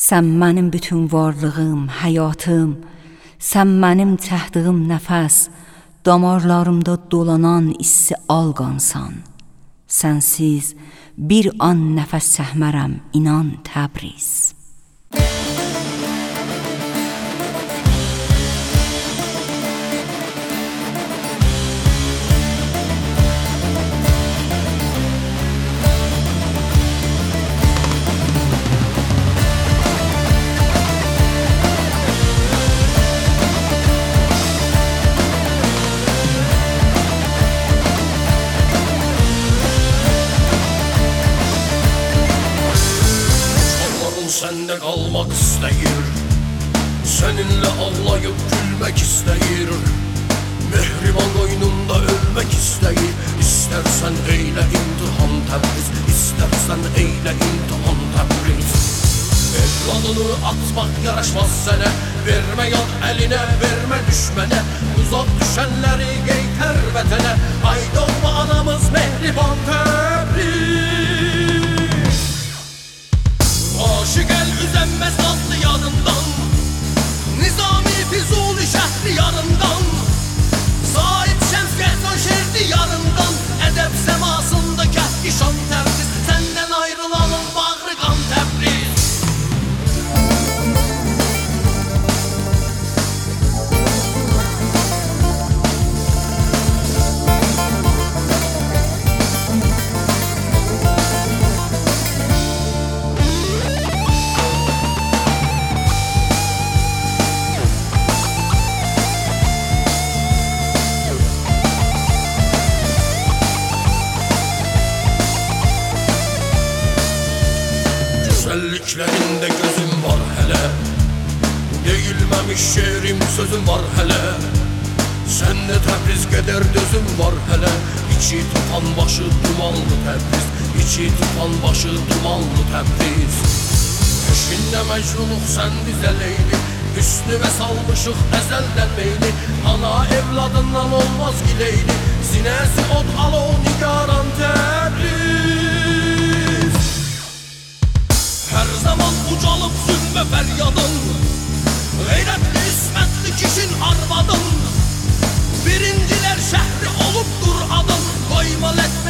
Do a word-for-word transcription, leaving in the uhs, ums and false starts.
Sən mənim bütün varlığım, həyatım, sən mənim çəkdiyim nəfəs, damarlarımda dolanan issi alqansan. Sənsiz bir an nəfəs çəkmərəm, inan Təbriz. Sende kalmak istəyir, seninle ağlayıp gülmek istəyir, mehriban qoynunda ölmek istəyir. İstersen eyle imtihan Təbriz, istersen eyle imtihan Təbriz. Evladını atmak yaraşmaz sənə, verme yad eline, verme düşmene. Uzak düşenleri geyter vətənə, ay doğma anamız mehriban Təbriz. Aşık el üzenmez nazlı yanından, Nizami Füzuli şehri yarından, Sahip Şemsiyet'ten şerdi yarından, edep semasında kehkişan Təbriz, senden ayrılanın bağrı kan Təbriz. Güzelliklerinde gözüm var hele, değilmemiş şehrim sözüm var hele. Sende Təbriz keder dözüm var hele, içi tutan başı dumanlı Təbriz, içi tutan başı dumanlı Təbriz. Eşinle mecnunuk sen bize leyli, üstüme salmışık ezelden meyli. Ana evladından olmaz ki leyli, sinesi ot alo nigaran Təbriz. Her zaman ucalıp zümme feryadın, gayretli ismetli kişin arvadın. Birinciler şehri olup dur adın, koymal et